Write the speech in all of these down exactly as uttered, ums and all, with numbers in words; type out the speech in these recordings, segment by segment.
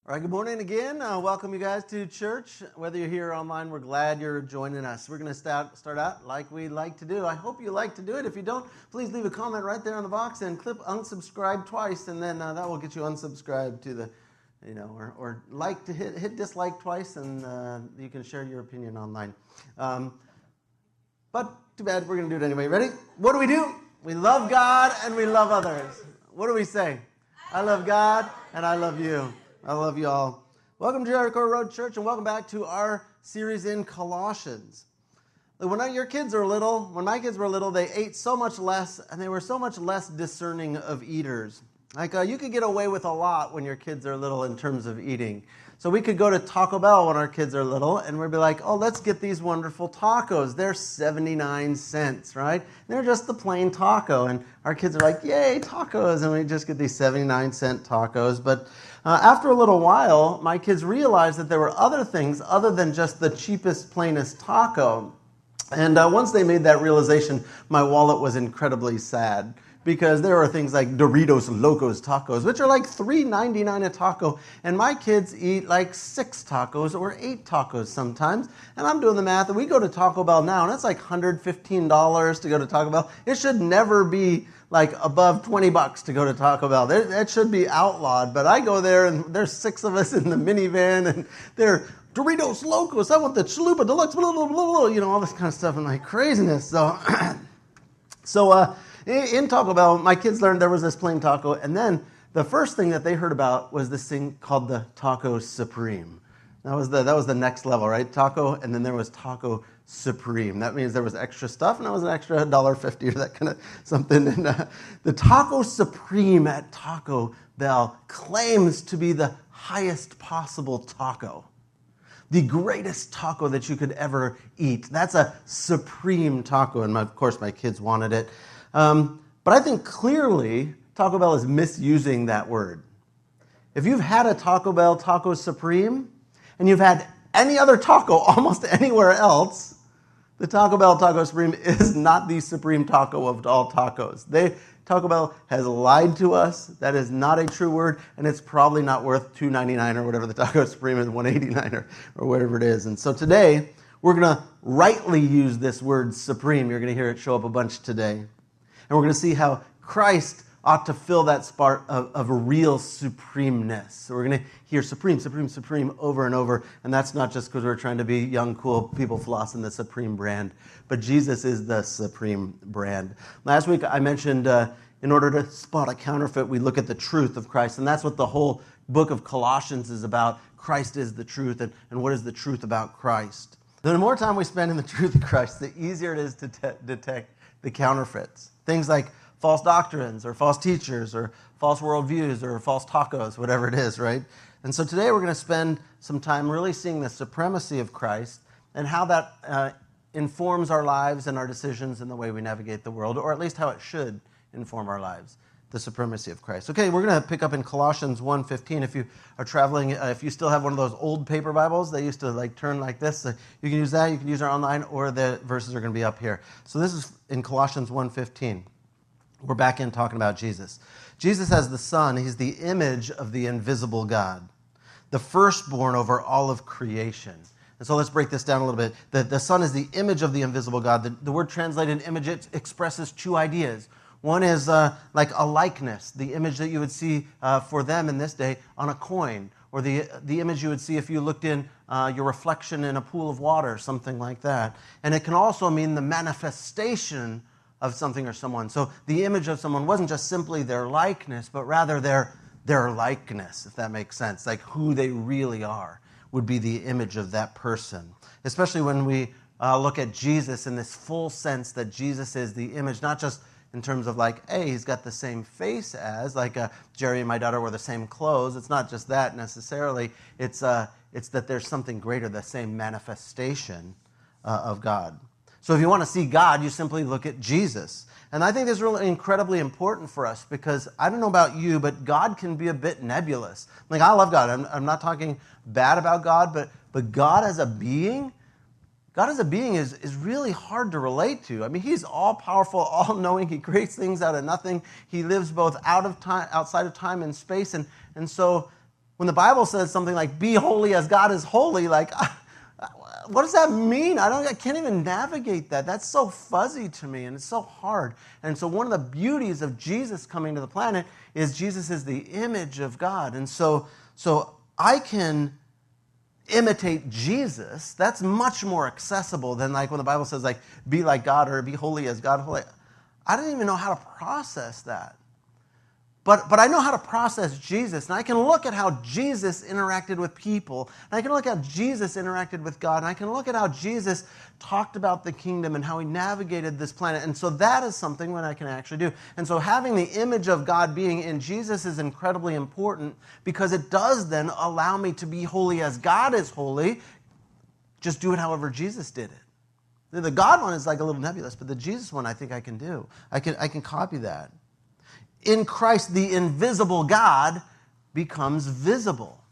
All right, good morning again. Uh, welcome you guys to church. Whether you're here or online, we're glad you're joining us. We're going to start start out like we like to do. I hope you like to do it. If you don't, please leave a comment right there on the box and click unsubscribe twice, and then uh, that will get you unsubscribed to the, you know, or, or like to hit hit dislike twice, and uh, you can share your opinion online. Um, but too bad, we're going to do it anyway. Ready? What do we do? We love God and we love others. What do we say? I love God and I love you. I love you all. Welcome to Jericho Road Church, and welcome back to our series in Colossians. When your kids are little, when my kids were little, they ate so much less, and they were so much less discerning of eaters. Like, uh, you could get away with a lot when your kids are little in terms of eating. So we could go to Taco Bell when our kids are little, and we'd be like, oh, let's get these wonderful tacos. They're seventy-nine cents, right? They're just the plain taco, and our kids are like, yay, tacos, and we just get these seventy-nine cent tacos. But uh, after a little while, my kids realized that there were other things other than just the cheapest, plainest taco. And uh, once they made that realization, my wallet was incredibly sad, because there are things like Doritos Locos Tacos, which are like three ninety-nine a taco, and my kids eat like six tacos or eight tacos sometimes. And I'm doing the math, and we go to Taco Bell now, and it's like one hundred fifteen dollars to go to Taco Bell. It should never be like above twenty bucks to go to Taco Bell. That should be outlawed, but I go there, and there's six of us in the minivan, and they're Doritos Locos, I want the Chalupa Deluxe, blah, blah, blah, blah, you know, all this kind of stuff, and like craziness. So, so, uh, in Taco Bell, my kids learned there was this plain taco, and then the first thing that they heard about was this thing called the Taco Supreme. That was the that was the next level, right? Taco, and then there was Taco Supreme. That means there was extra stuff, and that was an extra one dollar fifty or that kind of something. And uh, the Taco Supreme at Taco Bell claims to be the highest possible taco. The greatest taco that you could ever eat. That's a supreme taco, and my, of course my kids wanted it. Um, but I think clearly Taco Bell is misusing that word. If you've had a Taco Bell Taco Supreme, and you've had any other taco almost anywhere else, the Taco Bell Taco Supreme is not the supreme taco of all tacos. They, Taco Bell has lied to us. That is not a true word, and it's probably not worth two ninety-nine or whatever the Taco Supreme is, one eighty-nine or, or whatever it is. And so today, we're going to rightly use this word supreme. You're going to hear it show up a bunch today. And we're going to see how Christ ought to fill that spark of, of a real supremeness. So we're going to hear supreme, supreme, supreme over and over. And that's not just because we're trying to be young, cool people flossing the Supreme brand. But Jesus is the supreme brand. Last week I mentioned uh, in order to spot a counterfeit, we look at the truth of Christ. And that's what the whole book of Colossians is about. Christ is the truth. And, and what is the truth about Christ? The more time we spend in the truth of Christ, the easier it is to te- detect the counterfeits. Things like false doctrines or false teachers or false worldviews or false tacos, whatever it is, right? And so today we're going to spend some time really seeing the supremacy of Christ and how that uh, informs our lives and our decisions and the way we navigate the world, or at least how it should inform our lives, the supremacy of Christ. Okay, we're going to pick up in Colossians one fifteen. If you are traveling, uh, if you still have one of those old paper Bibles, they used to like turn like this. Uh, you can use that, you can use our online, or the verses are going to be up here. So this is in Colossians one fifteen. We're back in talking about Jesus. Jesus as the Son, he's the image of the invisible God, the firstborn over all of creation. And so let's break this down a little bit. The, the Son is the image of the invisible God. The, the word translated image, it expresses two ideas. One is uh, like a likeness, the image that you would see uh, for them in this day on a coin, or the, the image you would see if you looked in uh, your reflection in a pool of water, something like that. And it can also mean the manifestation of something or someone. So the image of someone wasn't just simply their likeness, but rather their, their likeness, if that makes sense. Like who they really are would be the image of that person. Especially when we uh, look at Jesus in this full sense that Jesus is the image, not just in terms of like, hey, he's got the same face as, like uh, Jerry and my daughter wear the same clothes. It's not just that necessarily. It's, uh, it's that there's something greater, the same manifestation uh, of God. So if you want to see God, you simply look at Jesus. And I think this is really incredibly important for us because I don't know about you, but God can be a bit nebulous. Like, I love God. I'm, I'm not talking bad about God, but, but God as a being, God as a being is, is really hard to relate to. I mean, he's all-powerful, all-knowing. He creates things out of nothing. He lives both out of time, outside of time and space. And, and so When the Bible says something like, be holy as God is holy, like, what does that mean? I don't. I can't even navigate that. That's so fuzzy to me, and it's so hard. And so one of the beauties of Jesus coming to the planet is Jesus is the image of God. And so, so I can imitate Jesus. That's much more accessible than like when the Bible says, like, be like God or be holy as God holy. I don't even know how to process that. But, but I know how to process Jesus, and I can look at how Jesus interacted with people, and I can look at how Jesus interacted with God, and I can look at how Jesus talked about the kingdom and how he navigated this planet. And so that is something that I can actually do. And so having the image of God being in Jesus is incredibly important because it does then allow me to be holy as God is holy. Just do it however Jesus did it. The God one is like a little nebulous, but the Jesus one I think I can do. I can, I can copy that. In Christ, the invisible God becomes visible.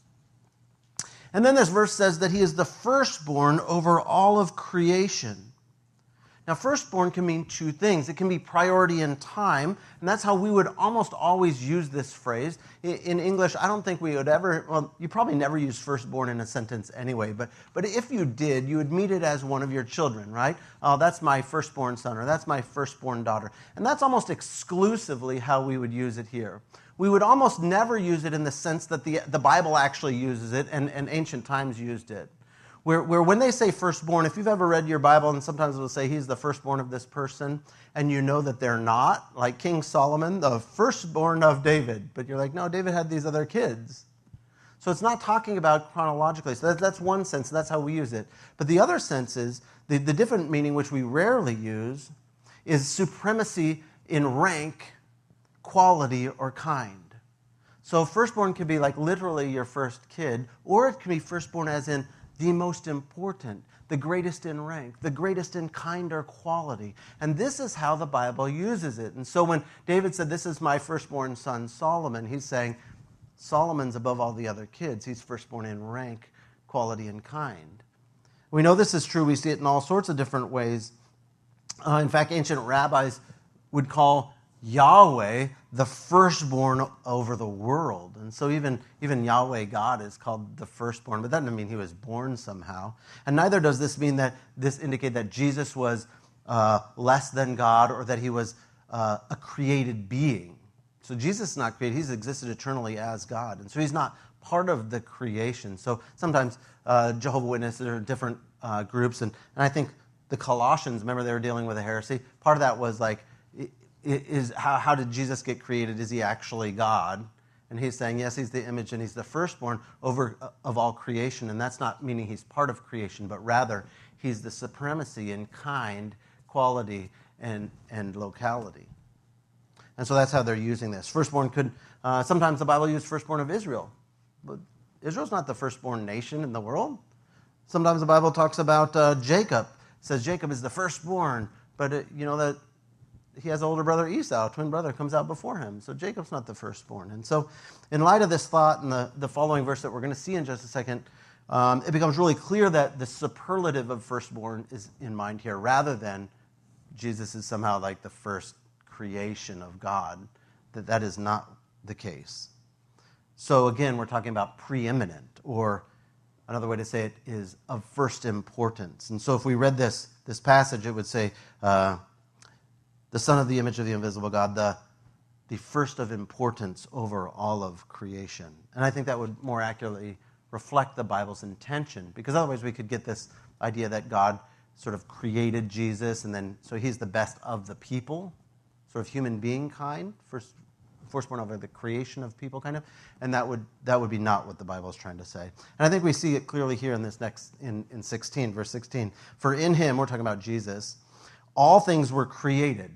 And then this verse says that he is the firstborn over all of creation. Now, firstborn can mean two things. It can be priority in time, and that's how we would almost always use this phrase. In English, I don't think we would ever, well, you probably never use firstborn in a sentence anyway, but, but if you did, you would meet it as one of your children, right? Oh, that's my firstborn son, or that's my firstborn daughter. And that's almost exclusively how we would use it here. We would almost never use it in the sense that the, the Bible actually uses it, and, and ancient times used it. Where, where when they say firstborn, if you've ever read your Bible, and sometimes it'll say he's the firstborn of this person, and you know that they're not, like King Solomon, the firstborn of David. But you're like, no, David had these other kids. So it's not talking about chronologically. So that, that's one sense, and that's how we use it. But the other sense is, the, the different meaning, which we rarely use, is supremacy in rank, quality, or kind. So firstborn can be like literally your first kid, or it can be firstborn as in the most important, the greatest in rank, the greatest in kind or quality. And this is how the Bible uses it. And so when David said, this is my firstborn son, Solomon, he's saying Solomon's above all the other kids. He's firstborn in rank, quality, and kind. We know this is true. We see it in all sorts of different ways. Uh, in fact, ancient rabbis would call Yahweh the firstborn over the world. And so even, even Yahweh, God, is called the firstborn, but that doesn't mean he was born somehow. And neither does this mean that this indicate that Jesus was uh, less than God or that he was uh, a created being. So Jesus is not created. He's existed eternally as God. And so he's not part of the creation. So sometimes uh, Jehovah's Witnesses are different uh, groups. And, and I think the Colossians, remember they were dealing with a heresy? Part of that was like, Is how, how did Jesus get created? Is he actually God? And he's saying, yes, he's the image and he's the firstborn over of all creation. And that's not meaning he's part of creation, but rather he's the supremacy in kind, quality, and, and locality. And so that's how they're using this. Firstborn could, uh, sometimes the Bible uses firstborn of Israel. But Israel's not the firstborn nation in the world. Sometimes the Bible talks about uh, Jacob. It says Jacob is the firstborn, but it, you know that he has an older brother Esau, twin brother, comes out before him. So Jacob's not the firstborn. And so in light of this thought and the, the following verse that we're going to see in just a second, um, it becomes really clear that the superlative of firstborn is in mind here, rather than Jesus is somehow like the first creation of God, that that is not the case. So again, we're talking about preeminent, or another way to say it is of first importance. And so if we read this, this passage, it would say, uh, the Son of the image of the invisible God, the, the first of importance over all of creation. And I think that would more accurately reflect the Bible's intention, because otherwise we could get this idea that God sort of created Jesus, and then so he's the best of the people, sort of human being kind, first, firstborn over the creation of people kind of, and that would that would be not what the Bible is trying to say. And I think we see it clearly here in this next, in, in sixteen, verse sixteen. For in him, we're talking about Jesus, all things were created.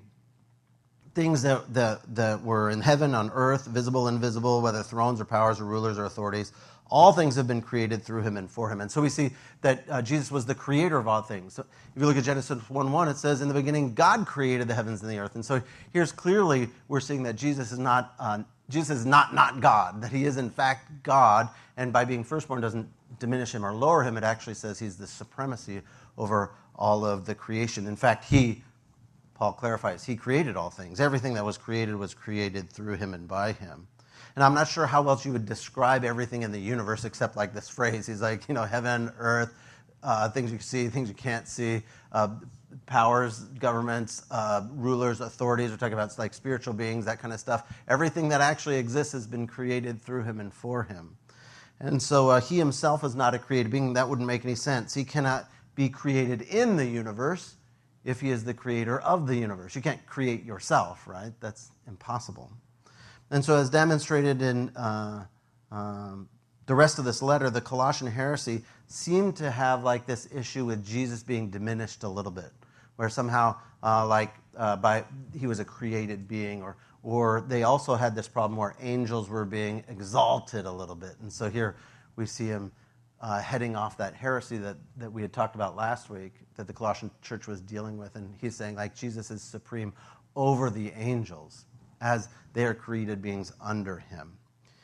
Things that, that, that were in heaven, on earth, visible, invisible, whether thrones or powers or rulers or authorities, all things have been created through him and for him. And so we see that uh, Jesus was the creator of all things. So if you look at Genesis one one, it says, in the beginning, God created the heavens and the earth. And so here's clearly, we're seeing that Jesus is not uh, Jesus is not not God, that he is in fact God, and by being firstborn doesn't diminish him or lower him. It actually says he's the supremacy over all of the creation. In fact, he, Paul clarifies, he created all things. Everything that was created was created through him and by him. And I'm not sure how else you would describe everything in the universe except like this phrase. He's like, you know, heaven, earth, uh, things you can see, things you can't see, uh, powers, governments, uh, rulers, authorities. We're talking about like spiritual beings, that kind of stuff. Everything that actually exists has been created through him and for him. And so uh, he himself is not a created being. That wouldn't make any sense. He cannot be created in the universe if he is the creator of the universe. You can't create yourself, right? That's impossible. And so as demonstrated in uh, um, the rest of this letter, the Colossian heresy seemed to have like this issue with Jesus being diminished a little bit, where somehow uh, like uh, by he was a created being, or or they also had this problem where angels were being exalted a little bit. And so here we see him uh, heading off that heresy that, that we had talked about last week, that the Colossian church was dealing with. And he's saying like Jesus is supreme over the angels as they are created beings under him.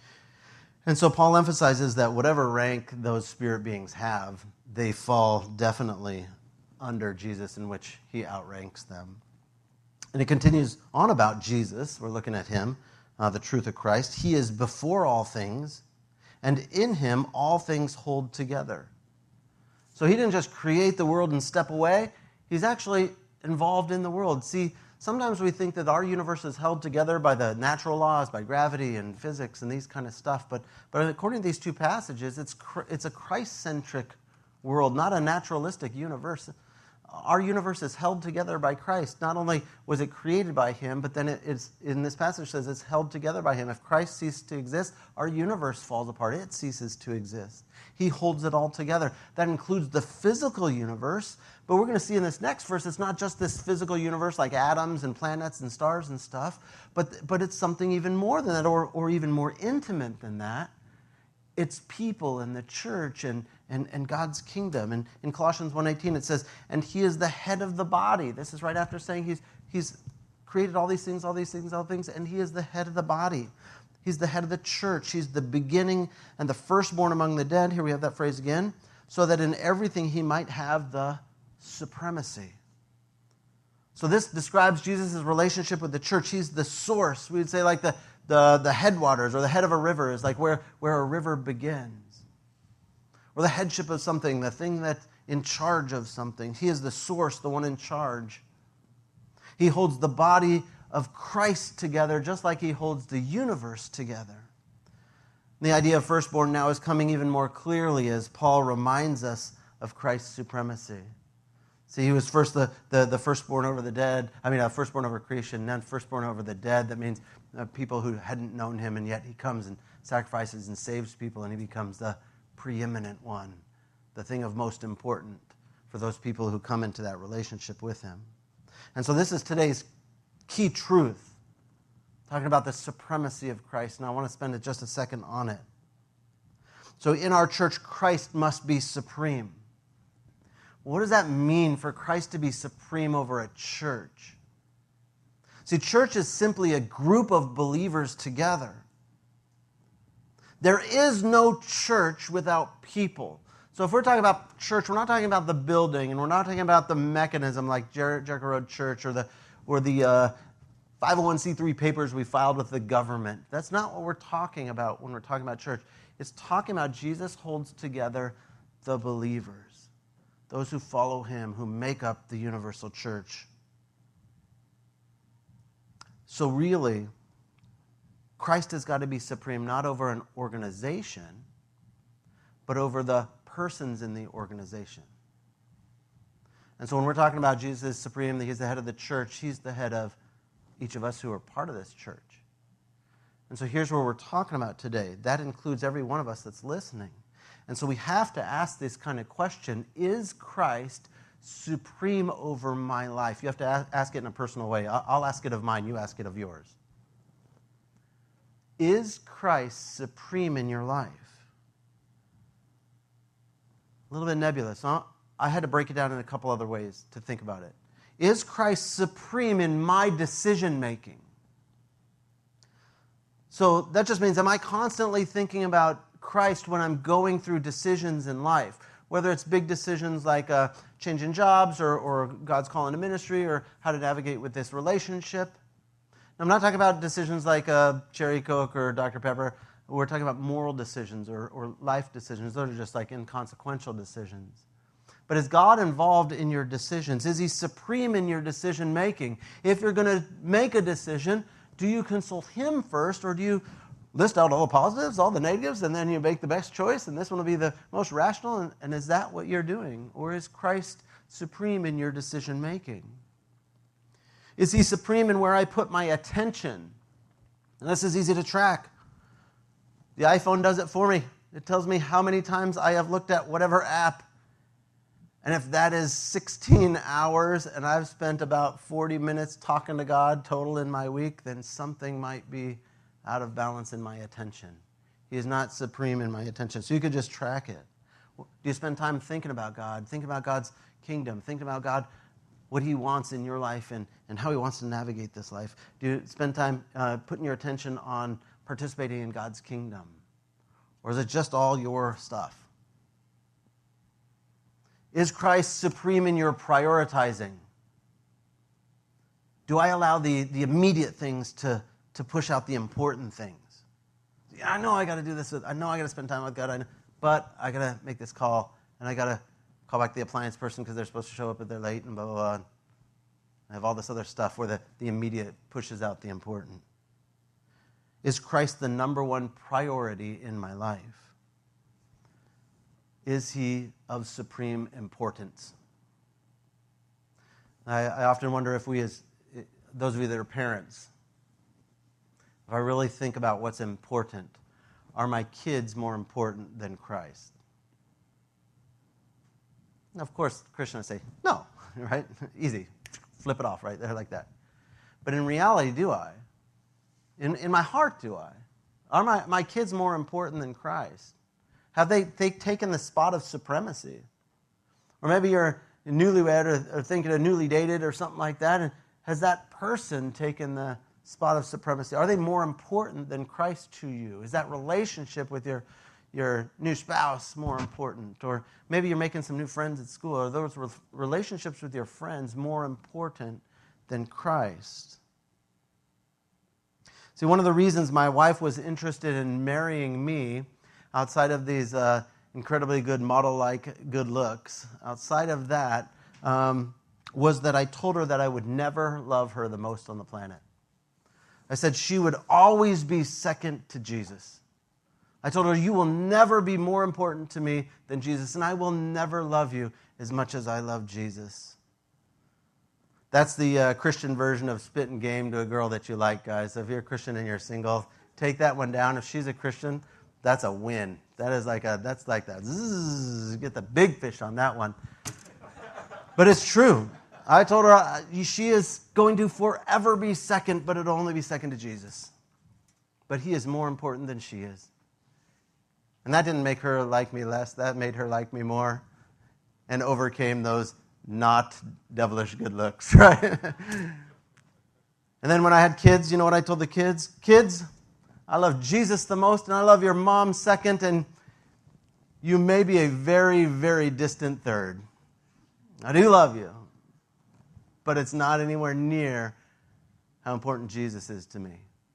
And so Paul emphasizes that whatever rank those spirit beings have, they fall definitely under Jesus, in which he outranks them. And it continues on about Jesus. We're looking at him, uh, the truth of Christ. He is before all things, and in him all things hold together. So he didn't just create the world and step away. He's actually involved in the world. See, sometimes we think that our universe is held together by the natural laws, by gravity and physics and these kind of stuff. But, but according to these two passages, it's, it's a Christ-centric world, not a naturalistic universe. Our universe is held together by Christ. Not only was it created by him, but then it, it's in this passage says it's held together by him. If Christ ceases to exist, our universe falls apart. It ceases to exist. He holds it all together. That includes the physical universe, but we're going to see in this next verse, it's not just this physical universe like atoms and planets and stars and stuff, but, but it's something even more than that, or, or even more intimate than that. It's people and the church and, and, and God's kingdom. And in Colossians one eighteen it says, and he is the head of the body. This is right after saying he's, he's created all these things, all these things, all things, and he is the head of the body. He's the head of the church. He's the beginning and the firstborn among the dead. Here we have that phrase again. So that in everything he might have the supremacy. So this describes Jesus' relationship with the church. He's the source. We would say like the, the, the headwaters or the head of a river is like where, where a river begins. Or the headship of something, the thing that's in charge of something. He is the source, the one in charge. He holds the body of Christ together just like he holds the universe together. The idea of firstborn now is coming even more clearly as Paul reminds us of Christ's supremacy. See, he was first the, the, the firstborn over the dead. I mean, uh, firstborn over creation, then firstborn over the dead. That means uh, people who hadn't known him, and yet he comes and sacrifices and saves people, and he becomes the preeminent one, the thing of most important for those people who come into that relationship with him. And so this is today's key truth, talking about the supremacy of Christ, and I want to spend just a second on it. So in our church, Christ must be supreme. What does that mean for Christ to be supreme over a church? See, church is simply a group of believers together. There is no church without people. So if we're talking about church, we're not talking about the building, and we're not talking about the mechanism like Jer- Jericho Road Church or the or the uh, five oh one c three papers we filed with the government. That's not what we're talking about when we're talking about church. It's talking about Jesus holds together the believers, those who follow him, who make up the universal church. So really, Christ has got to be supreme not over an organization, but over the persons in the organization. And so when we're talking about Jesus is supreme, he's the head of the church, he's the head of each of us who are part of this church. And so here's what we're talking about today. That includes every one of us that's listening. And so we have to ask this kind of question, is Christ supreme over my life? You have to ask it in a personal way. I'll ask it of mine, you ask it of yours. Is Christ supreme in your life? A little bit nebulous, huh? I had to break it down in a couple other ways to think about it. Is Christ supreme in my decision making? So that just means, am I constantly thinking about Christ when I'm going through decisions in life? Whether it's big decisions like uh, changing jobs or, or God's call into ministry or how to navigate with this relationship. I'm not talking about decisions like uh, Cherry Coke or Doctor Pepper. We're talking about moral decisions or, or life decisions. Those are just like inconsequential decisions. But is God involved in your decisions? Is He supreme in your decision making? If you're going to make a decision, do you consult Him first, or do you list out all the positives, all the negatives, and then you make the best choice, and this one will be the most rational? And, and is that what you're doing? Or is Christ supreme in your decision making? Is He supreme in where I put my attention? And this is easy to track. The iPhone does it for me. It tells me how many times I have looked at whatever app. And if that is sixteen hours and I've spent about forty minutes talking to God total in my week, then something might be out of balance in my attention. He is not supreme in my attention. So you could just track it. Do you spend time thinking about God, thinking about God's kingdom, thinking about God, what He wants in your life and, and how He wants to navigate this life? Do you spend time uh, putting your attention on participating in God's kingdom? Or is it just all your stuff? Is Christ supreme in your prioritizing? Do I allow the, the immediate things to, to push out the important things? Yeah, I know I got to do this. I know I got to spend time with God. I know, but I got to make this call, and I got to call back the appliance person because they're supposed to show up, but they're late, and blah, blah, blah. I have all this other stuff where the, the immediate pushes out the important. Is Christ the number one priority in my life? Is He of supreme importance? I, I often wonder if we, as those of you that are parents, if I really think about what's important, are my kids more important than Christ? And of course, Christians say, no, right? Easy. Flip it off right there like that. But in reality, do I? In, in my heart, do I? Are my, my kids more important than Christ? Have they, they taken the spot of supremacy? Or maybe you're newlywed or, or thinking of newly dated or something like that, and has that person taken the spot of supremacy? Are they more important than Christ to you? Is that relationship with your, your new spouse more important? Or maybe you're making some new friends at school. Are those re- relationships with your friends more important than Christ? See, one of the reasons my wife was interested in marrying me, outside of these uh, incredibly good model-like good looks, outside of that, um, was that I told her that I would never love her the most on the planet. I said she would always be second to Jesus. I told her, you will never be more important to me than Jesus, and I will never love you as much as I love Jesus. That's the uh, Christian version of spitting game to a girl that you like, guys. So if you're a Christian and you're single, take that one down. If she's a Christian, that's a win. That is like a, that's like that. Zzz, get the big fish on that one. But it's true. I told her uh, she is going to forever be second, but it'll only be second to Jesus. But He is more important than she is. And that didn't make her like me less. That made her like me more and overcame those not devilish good looks, right? And then when I had kids, you know what I told the kids? Kids, I love Jesus the most, and I love your mom second, and you may be a very, very distant third. I do love you, but it's not anywhere near how important Jesus is to me.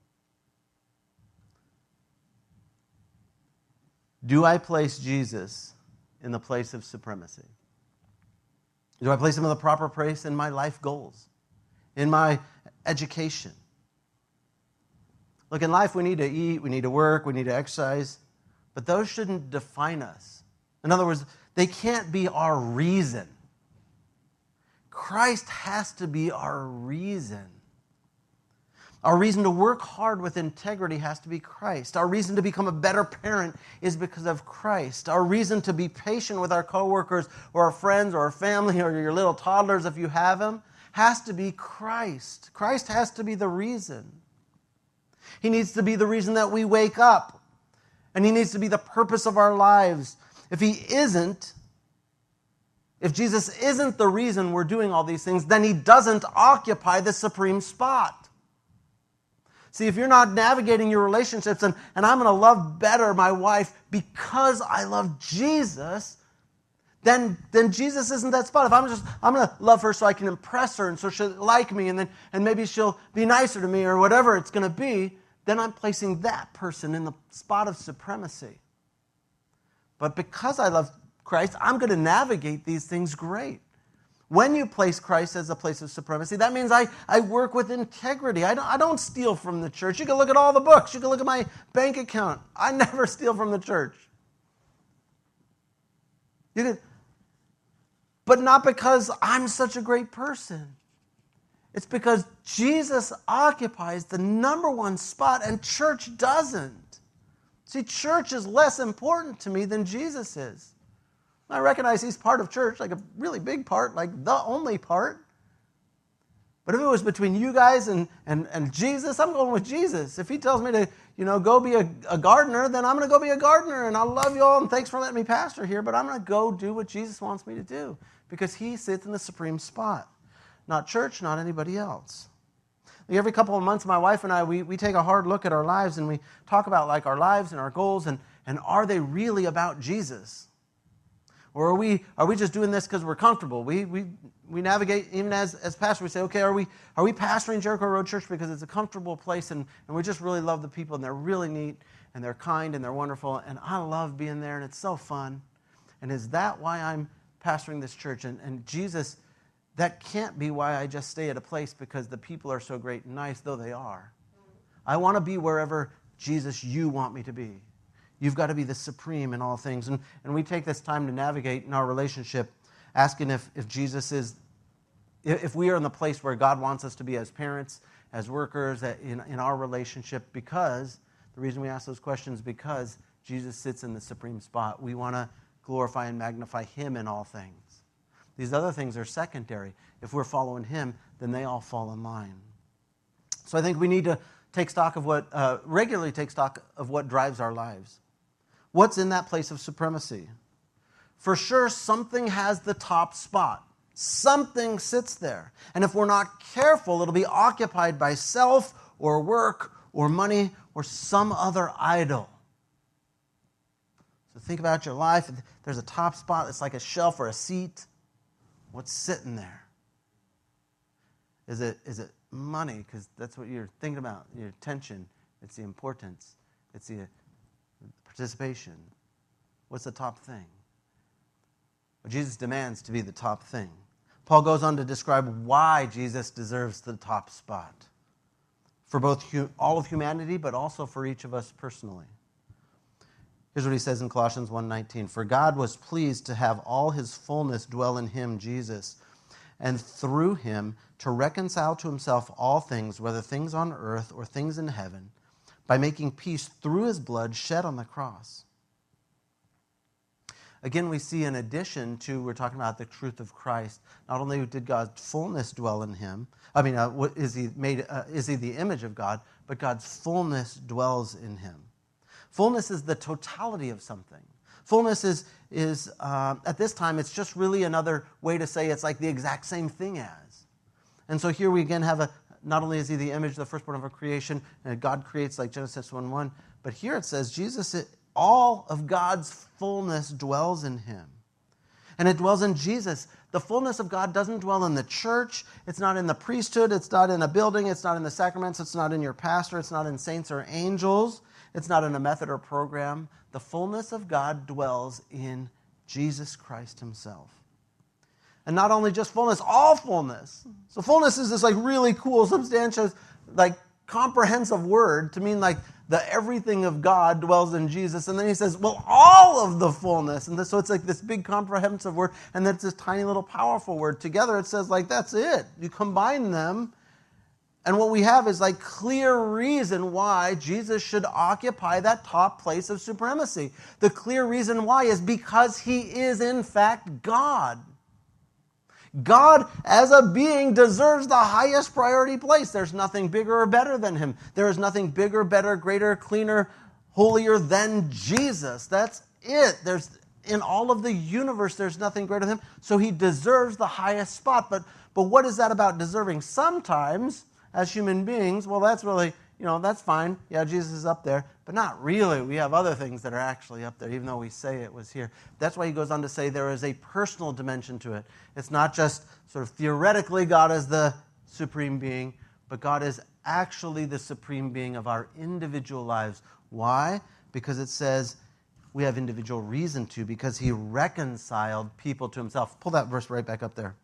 Do I place Jesus in the place of supremacy? Do I place Him in the proper place in my life goals, in my education? Look, in life we need to eat, we need to work, we need to exercise, but those shouldn't define us. In other words, they can't be our reason. Christ has to be our reason. Our reason to work hard with integrity has to be Christ. Our reason to become a better parent is because of Christ. Our reason to be patient with our coworkers or our friends or our family or your little toddlers, if you have them, has to be Christ. Christ has to be the reason. He needs to be the reason that we wake up. And He needs to be the purpose of our lives. If He isn't, if Jesus isn't the reason we're doing all these things, then He doesn't occupy the supreme spot. See, if you're not navigating your relationships and, and I'm going to love better my wife because I love Jesus, then then Jesus isn't that spot. If I'm just, I'm going to love her so I can impress her and so she'll like me and then and maybe she'll be nicer to me or whatever it's going to be, then I'm placing that person in the spot of supremacy. But because I love Christ, I'm going to navigate these things great. When you place Christ as a place of supremacy, that means I, I work with integrity. I don't, I don't steal from the church. You can look at all the books. You can look at my bank account. I never steal from the church. You can, but not because I'm such a great person. It's because Jesus occupies the number one spot and church doesn't. See, church is less important to me than Jesus is. I recognize he's part of church, like a really big part, like the only part. But if it was between you guys and, and, and Jesus, I'm going with Jesus. If he tells me to, you know, go be a, a gardener, then I'm going to go be a gardener. And I love you all, and thanks for letting me pastor here, but I'm going to go do what Jesus wants me to do because he sits in the supreme spot. Not church, not anybody else. Like every couple of months, my wife and I, we, we take a hard look at our lives, and we talk about like our lives and our goals, and, and are they really about Jesus? Or are we are we just doing this because we're comfortable? We we we navigate, even as, as pastors, we say, okay, are we are we pastoring Jericho Road Church because it's a comfortable place and, and we just really love the people and they're really neat and they're kind and they're wonderful and I love being there and it's so fun. And is that why I'm pastoring this church? And, and Jesus, that can't be why I just stay at a place because the people are so great and nice, though they are. I want to be wherever, Jesus, you want me to be. You've got to be the supreme in all things. And, and we take this time to navigate in our relationship, asking if, if Jesus is, if we are in the place where God wants us to be as parents, as workers, in, in our relationship, because, the reason we ask those questions is because Jesus sits in the supreme spot. We want to glorify and magnify him in all things. These other things are secondary. If we're following him, then they all fall in line. So I think we need to take stock of what, uh, regularly take stock of what drives our lives. What's in that place of supremacy? For sure, something has the top spot. Something sits there. And if we're not careful, it'll be occupied by self or work or money or some other idol. So think about your life. There's a top spot. It's like a shelf or a seat. What's sitting there? Is it, is it money? Because that's what you're thinking about. Your attention. It's the importance. It's the participation. What's the top thing? Well, Jesus demands to be the top thing. Paul goes on to describe why Jesus deserves the top spot for both hu- all of humanity, but also for each of us personally. Here's what he says in Colossians one nineteen. For God was pleased to have all his fullness dwell in him, Jesus, and through him to reconcile to himself all things, whether things on earth or things in heaven, by making peace through his blood shed on the cross. Again, we see in addition to, we're talking about the truth of Christ, not only did God's fullness dwell in him, I mean, uh, what, is he made? Uh, is he the image of God? But God's fullness dwells in him. Fullness is the totality of something. Fullness is, is uh, at this time, it's just really another way to say it's like the exact same thing as. And so here we again have a, not only is he the image, the firstborn of our creation, and God creates like Genesis one one, but here it says Jesus, it, all of God's fullness dwells in him. And it dwells in Jesus. The fullness of God doesn't dwell in the church. It's not in the priesthood. It's not in a building. It's not in the sacraments. It's not in your pastor. It's not in saints or angels. It's not in a method or program. The fullness of God dwells in Jesus Christ himself. And not only just fullness, all fullness. So fullness is this like really cool, substantial, like comprehensive word to mean like the everything of God dwells in Jesus. And then he says, well, all of the fullness. And this, so it's like this big comprehensive word, and then it's this tiny little powerful word. Together it says like, that's it. You combine them, and what we have is like clear reason why Jesus should occupy that top place of supremacy. The clear reason why is because he is in fact God. God, as a being, deserves the highest priority place. There's nothing bigger or better than him. There is nothing bigger, better, greater, cleaner, holier than Jesus. That's it. There's in all of the universe, there's nothing greater than him. So he deserves the highest spot. But, but what is that about deserving? Sometimes, as human beings, well, that's really, you know, that's fine. Yeah, Jesus is up there, but not really. We have other things that are actually up there, even though we say it was here. That's why he goes on to say there is a personal dimension to it. It's not just sort of theoretically God is the supreme being, but God is actually the supreme being of our individual lives. Why? Because it says we have individual reason to, because he reconciled people to himself. Pull that verse right back up there.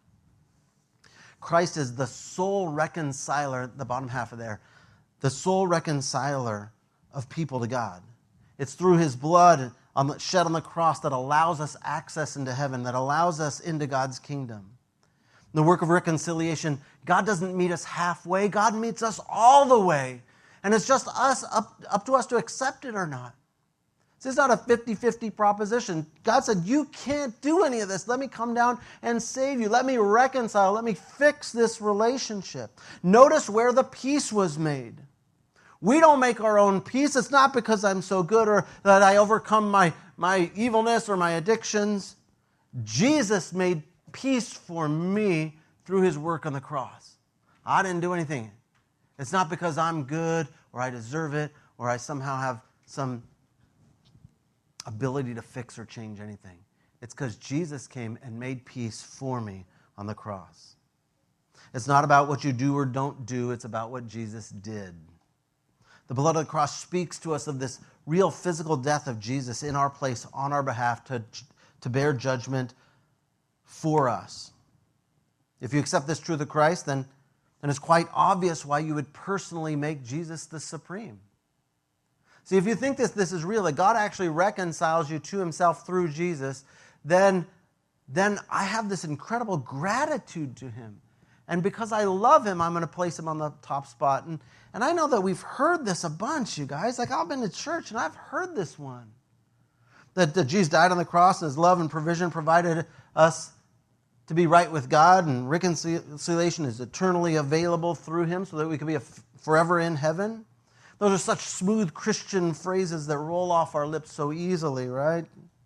Christ is the sole reconciler, the bottom half of there, the sole reconciler of people to God. It's through his blood on the, shed on the cross that allows us access into heaven, that allows us into God's kingdom. The work of reconciliation, God doesn't meet us halfway. God meets us all the way. And it's just us, up, up to us to accept it or not. This is not a fifty-fifty proposition. God said, you can't do any of this. Let me come down and save you. Let me reconcile. Let me fix this relationship. Notice where the peace was made. We don't make our own peace. It's not because I'm so good or that I overcome my, my evilness or my addictions. Jesus made peace for me through his work on the cross. I didn't do anything. It's not because I'm good or I deserve it or I somehow have some ability to fix or change anything. It's because Jesus came and made peace for me on the cross. It's not about what you do or don't do. It's about what Jesus did. The blood of the cross speaks to us of this real physical death of Jesus in our place, on our behalf, to, to bear judgment for us. If you accept this truth of Christ, then, then it's quite obvious why you would personally make Jesus the supreme. See, if you think this, this is real, that God actually reconciles you to himself through Jesus, then, then I have this incredible gratitude to him. And because I love him, I'm going to place him on the top spot. And, and I know that we've heard this a bunch, you guys. Like, I've been to church and I've heard this one. That, that Jesus died on the cross and his love and provision provided us to be right with God, and reconciliation is eternally available through him so that we can be forever in heaven. Those are such smooth Christian phrases that roll off our lips so easily, right?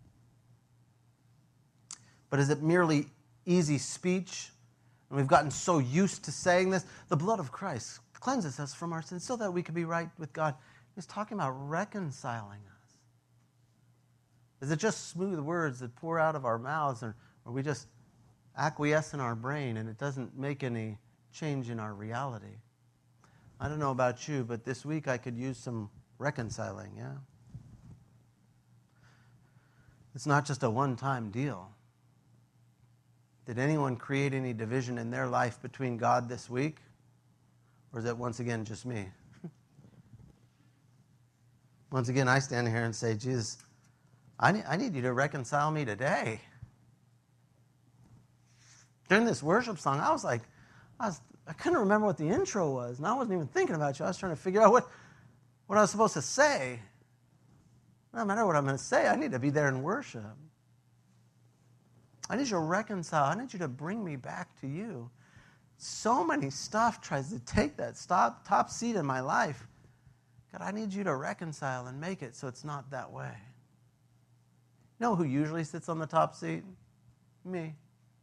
But is it merely easy speech? And we've gotten so used to saying this. The blood of Christ cleanses us from our sins so that we can be right with God. He's talking about reconciling us. Is it just smooth words that pour out of our mouths, or, or we just acquiesce in our brain and it doesn't make any change in our reality? I don't know about you, but this week I could use some reconciling, yeah? It's not just a one-time deal. Did anyone create any division in their life between God this week? Or is it once again just me? Once again, I stand here and say, Jesus, I need, I need you to reconcile me today. During this worship song, I was like, I was I couldn't remember what the intro was, and I wasn't even thinking about you. I was trying to figure out what, what I was supposed to say. No matter what I'm going to say, I need to be there in worship. I need you to reconcile. I need you to bring me back to you. So many stuff tries to take that stop, top seat in my life. God, I need you to reconcile and make it so it's not that way. You know who usually sits on the top seat? Me.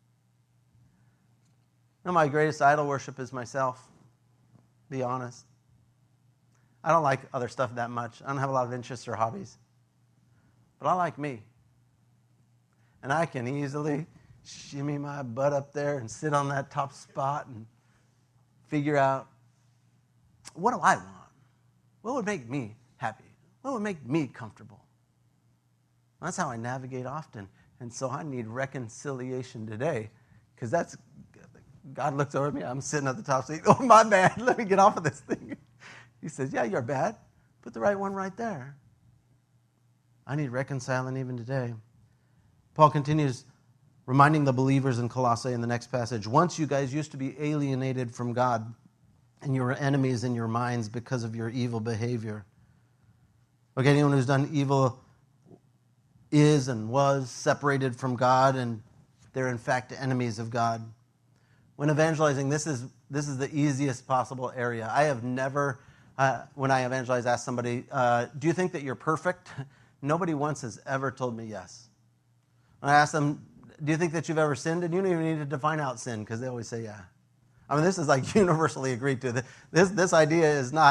No, my greatest idol worship is myself. Be honest. I don't like other stuff that much. I don't have a lot of interests or hobbies. But I like me. And I can easily shimmy my butt up there and sit on that top spot and figure out, what do I want? What would make me happy? What would make me comfortable? That's how I navigate often. And so I need reconciliation today, because that's God looks over at me. I'm sitting at the top seat. Oh, my bad. Let me get off of this thing. He says, yeah, you're bad. Put the right one right there. I need reconciling even today. Paul continues reminding the believers in Colossae in the next passage. Once you guys used to be alienated from God, and you were enemies in your minds because of your evil behavior. Look, anyone who's done evil is and was separated from God, and they're in fact enemies of God. When evangelizing, this is this is the easiest possible area. I have never, uh, when I evangelize, asked somebody, uh, do you think that you're perfect? Nobody once has ever told me yes. When I ask them, do you think that you've ever sinned? And you don't even need to define out sin, because they always say yeah. I mean, this is like universally agreed to. This, this idea is not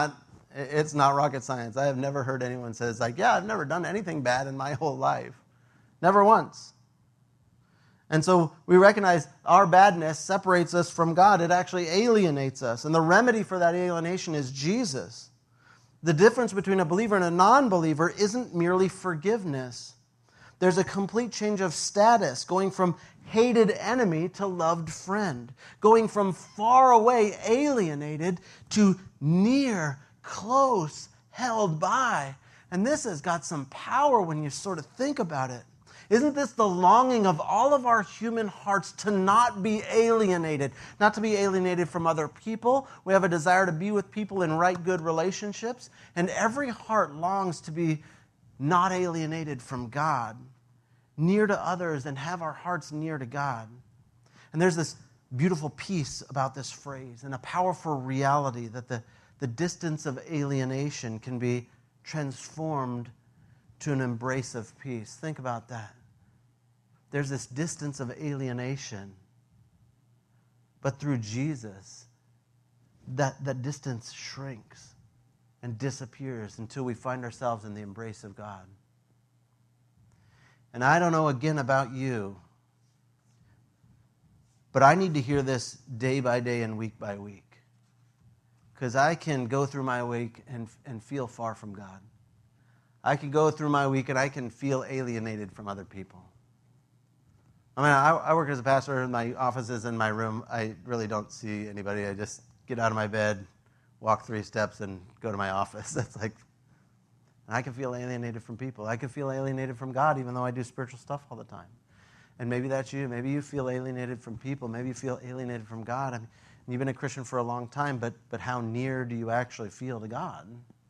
It's not rocket science. I have never heard anyone say, it's like, yeah, I've never done anything bad in my whole life. Never once. And so we recognize our badness separates us from God. It actually alienates us. And the remedy for that alienation is Jesus. The difference between a believer and a non-believer isn't merely forgiveness. There's a complete change of status, going from hated enemy to loved friend, going from far away, alienated, to near, close, held by. And this has got some power when you sort of think about it. Isn't this the longing of all of our human hearts to not be alienated, not to be alienated from other people? We have a desire to be with people in right, good relationships, and every heart longs to be not alienated from God, near to others, and have our hearts near to God. And there's this beautiful piece about this phrase and a powerful reality that the, the distance of alienation can be transformed to an embrace of peace. Think about that. There's this distance of alienation, but through Jesus, that, that distance shrinks and disappears until we find ourselves in the embrace of God. And I don't know again about you, but I need to hear this day by day and week by week, because I can go through my week and, and feel far from God. I can go through my week and I can feel alienated from other people. I mean, I, I work as a pastor. My office is in my room. I really don't see anybody. I just get out of my bed, walk three steps, and go to my office. That's like, and I can feel alienated from people. I can feel alienated from God, even though I do spiritual stuff all the time. And maybe that's you. Maybe you feel alienated from people. Maybe you feel alienated from God. I mean, you've been a Christian for a long time, but but how near do you actually feel to God?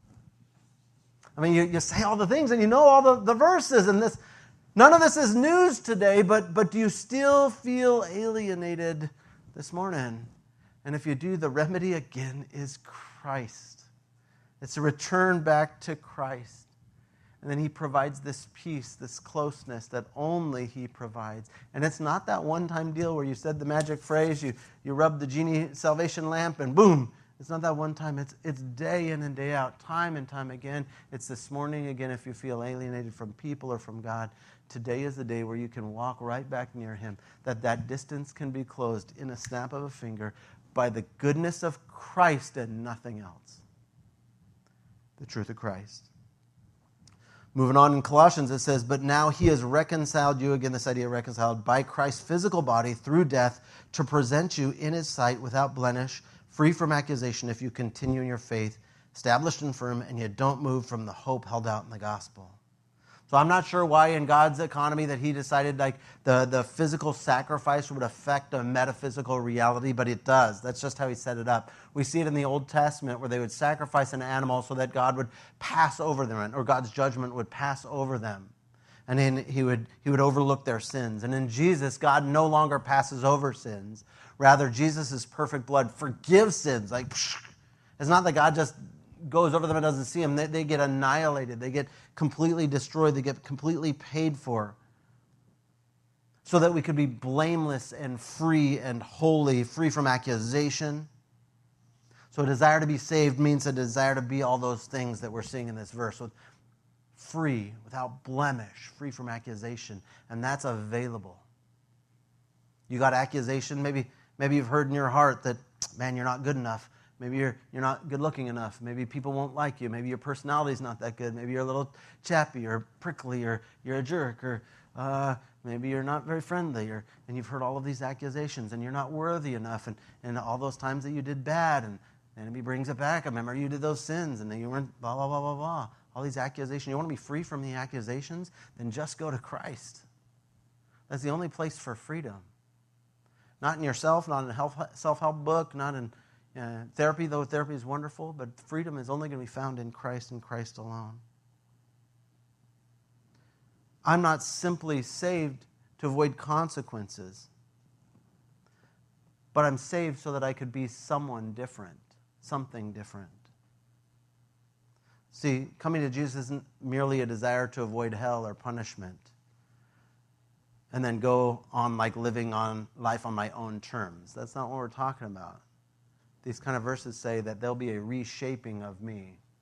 I mean, you, you say all the things and you know all the, the verses, and this none of this is news today, but, but do you still feel alienated this morning? And if you do, the remedy again is Christ. It's a return back to Christ. And then He provides this peace, this closeness that only He provides. And it's not that one-time deal where you said the magic phrase, you, you rub the genie salvation lamp, and boom. It's not that one time. It's, it's day in and day out, time and time again. It's this morning again if you feel alienated from people or from God. Today is the day where you can walk right back near Him, that that distance can be closed in a snap of a finger by the goodness of Christ and nothing else. The truth of Christ. Moving on in Colossians, it says, but now He has reconciled you, again this idea of reconciled, by Christ's physical body through death to present you in His sight without blemish, free from accusation if you continue in your faith, established and firm, and you don't move from the hope held out in the gospel. So I'm not sure why in God's economy that He decided like the, the physical sacrifice would affect a metaphysical reality, but it does. That's just how He set it up. We see it in the Old Testament where they would sacrifice an animal so that God would pass over them, or God's judgment would pass over them. And then he would, he would overlook their sins. And in Jesus, God no longer passes over sins. Rather, Jesus' perfect blood forgives sins. Like, it's not that God just goes over them and doesn't see them. They, they get annihilated. They get completely destroyed. They get completely paid for. So that we could be blameless and free and holy, free from accusation. So a desire to be saved means a desire to be all those things that we're seeing in this verse. So free, without blemish, free from accusation. And that's available. You got accusation? Maybe, maybe you've heard in your heart that, man, you're not good enough. Maybe you're you're not good looking enough. Maybe people won't like you. Maybe your personality's not that good. Maybe you're a little chappy or prickly or you're a jerk or uh, maybe you're not very friendly. Or, and you've heard all of these accusations and you're not worthy enough. And, and all those times that you did bad and the enemy brings it back. I remember you did those sins and then you weren't blah, blah, blah, blah, blah. All these accusations. You want to be free from the accusations? Then just go to Christ. That's the only place for freedom. Not in yourself, not in a self-help book, not in Uh, therapy, though therapy is wonderful, but freedom is only going to be found in Christ and Christ alone. I'm not simply saved to avoid consequences, but I'm saved so that I could be someone different, something different. See, coming to Jesus isn't merely a desire to avoid hell or punishment and then go on like living on life on my own terms. That's not what we're talking about. These kind of verses say that there'll be a reshaping of me.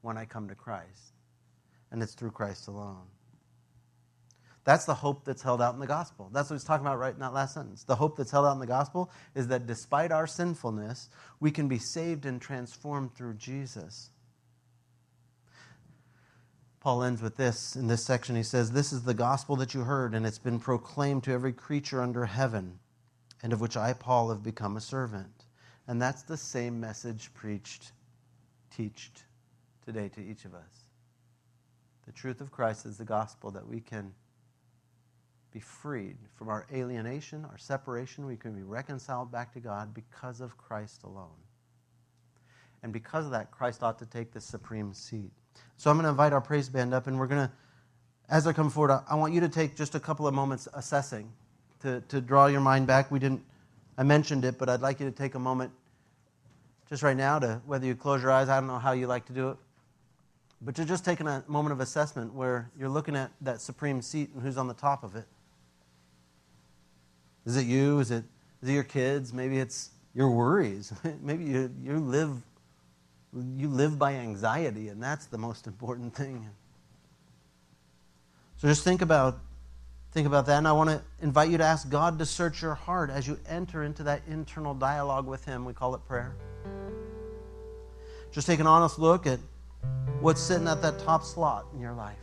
when I come to Christ. And it's through Christ alone. That's the hope that's held out in the gospel. That's what he's talking about right in that last sentence. The hope that's held out in the gospel is that despite our sinfulness, we can be saved and transformed through Jesus. Paul ends with this in this section. He says, "This is the gospel that you heard, and it's been proclaimed to every creature under heaven, and of which I, Paul, have become a servant." And that's the same message preached, teached today to each of us. The truth of Christ is the gospel that we can be freed from our alienation, our separation. We can be reconciled back to God because of Christ alone. And because of that, Christ ought to take the supreme seat. So I'm going to invite our praise band up, and we're going to, as I come forward, I want you to take just a couple of moments assessing, to, to draw your mind back. We didn't, I mentioned it, but I'd like you to take a moment just right now to, whether you close your eyes, I don't know how you like to do it, but you're just taking a moment of assessment where you're looking at that supreme seat and who's on the top of it. Is it you? Is it, is it your kids? Maybe it's your worries. Maybe you, you live you live by anxiety, and that's the most important thing. So just think about think about that, and I want to invite you to ask God to search your heart as you enter into that internal dialogue with Him. We call it prayer. Just take an honest look at what's sitting at that top slot in your life.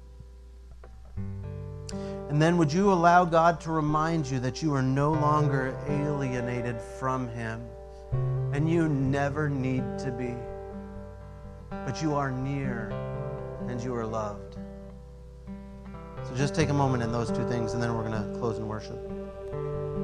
And then would you allow God to remind you that you are no longer alienated from Him, and you never need to be, but you are near and you are loved. So just take a moment in those two things, and then we're going to close in worship.